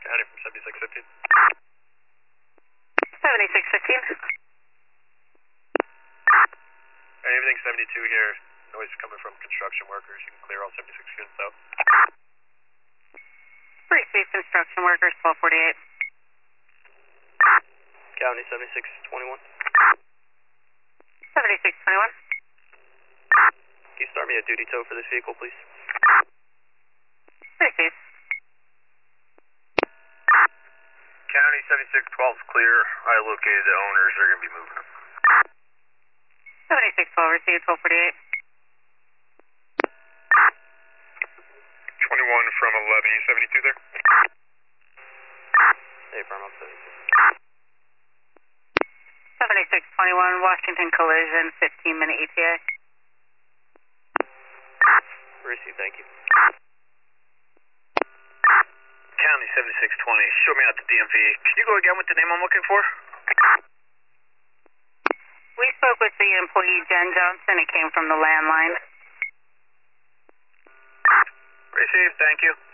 County from 7615. 7615. Everything 72 here. Noise coming from construction workers. You can clear all 76 units out. Receive construction workers, 1248. County 7621. 7621. Can you start me a duty tow for this vehicle, please? Receive. County 7612 is clear. I located the owners. They're going to be moving them. 7612, receive 1248. 21 from 11. You 72 there? Hey, firm, I'm 76. 7621, Washington collision, 15-minute ETA. Receive, thank you. County 7620, show me out the DMV. Can you go again with the name I'm looking for? We spoke with the employee, Jen Johnson. It came from the landline. Receive, thank you.